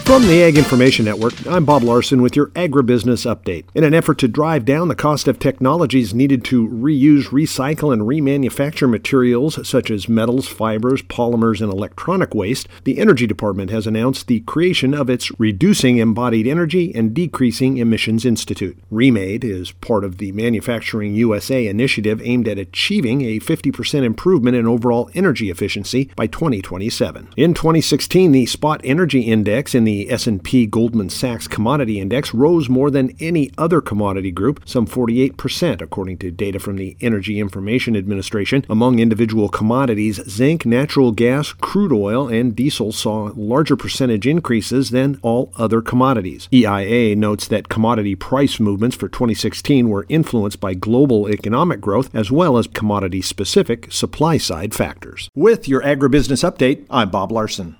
From the Ag Information Network, I'm Bob Larson with your Agribusiness Update. In an effort to drive down the cost of technologies needed to reuse, recycle, and remanufacture materials such as metals, fibers, polymers, and electronic waste, the Energy Department has announced the creation of its Reducing Embodied Energy and Decreasing Emissions Institute. ReMade is part of the Manufacturing USA initiative aimed at achieving a 50% improvement in overall energy efficiency by 2027. In 2016, the Spot Energy Index in the S&P Goldman Sachs Commodity Index rose more than any other commodity group, some 48%, according to data from the Energy Information Administration. Among individual commodities, zinc, natural gas, crude oil, and diesel saw larger percentage increases than all other commodities. EIA notes that commodity price movements for 2016 were influenced by global economic growth as well as commodity-specific supply-side factors. With your Agribusiness Update, I'm Bob Larson.